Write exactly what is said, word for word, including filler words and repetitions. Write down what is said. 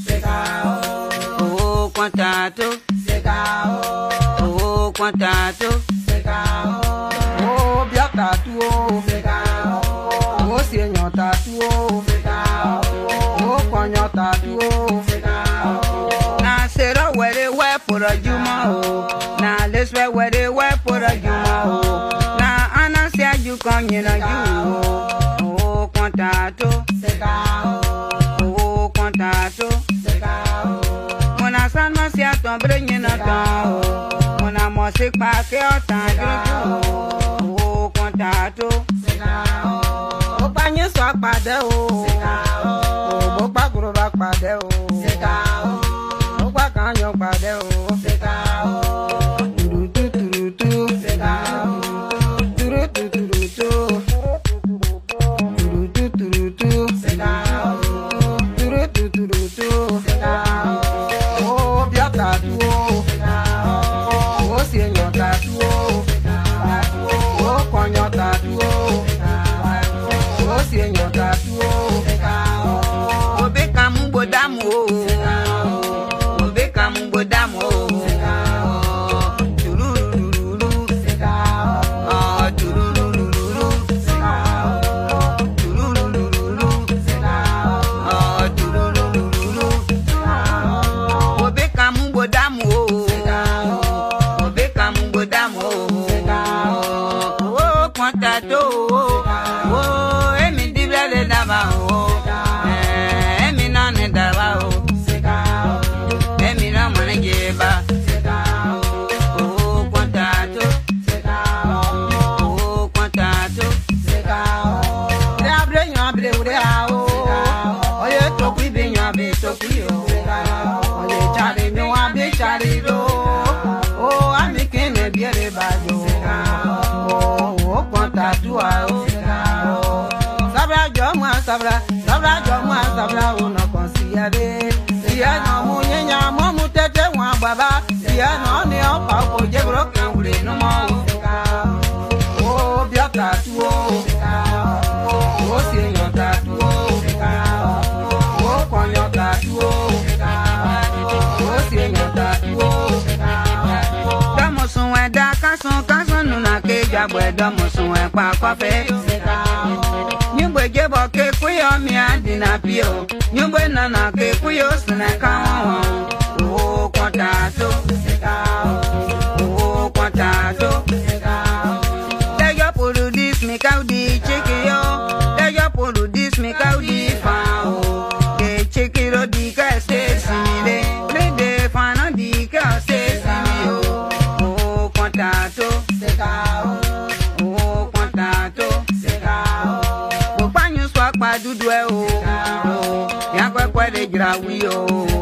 Oh, contato. Oh, contato. Oh, bia tatu oh. Oh, senyor tatu oh. Oh, konyo tatu oh. Na sero where they wear for a juma oh. Na let's wear where they wear for a juma oh. Na anasia you come you know you oh. Oh, contato. Oh, contato. Mona san ma sia ton brenye na ton oh. Mona mo se pa ke o tan juju oh. Contato. Oh, panyo so apade oh. Oh, bo pa guru ba apade oh. Oh, pa kanyo apade oh. Turu tu turu tu. Turu tu turu tu. Turu tu turu tu. Turu tu turu tu. Oh, bia tatu oh. Oh, senyor tatu oh. Oh, konyo tatu oh. Oh, senyor tatu oh. Obe kamu bodamu oh. Obe kamu bodamu oh. Tururururu. Ah, tururururu. Tururururu. Ah, tururururu. Obe kamu bodamu oh. Obe kamu bodamu oh. Oh, contato oh. Oh, emi dibla le daba oh. Eh, emi na ne daba oh. Emi na mane geba. Oh, contato. Oh, contato. Te abre nyo abre ure ha oh. Oye tokwi be nyo abre tokwi oh. Oye chari nyo abre chari do. Oh, ami kene biere bajo. Oh, oh, kontatu ah oh. Sabra jomwa sabra, sabra jomwa sabra uno consiere. Sia no munyenya mo mutete wa baba. Sia no ni opa ko jebro kan ure no mo. Oh, bia tatu oh. Oh, senyor tatu oh. Oh, konyo tatu oh. Oh, senyor tatu oh. Damo sun we da kasun kasun nuna ke jabwe damo sun we pa kofe. Nyugbe jebo ke kuyo mi adina pio. Nyugbe nana ke kuyo sine kawo. Oh, contato. Oh, contato. Let your polo this make out the chicken yo. Let your polo this make out the foul. The chicken ro di ka stay simile. Let the fan on di ka stay simile. Oh, contato. Oh, contato. Dudu e o, ya kwe kwe de gira wi o.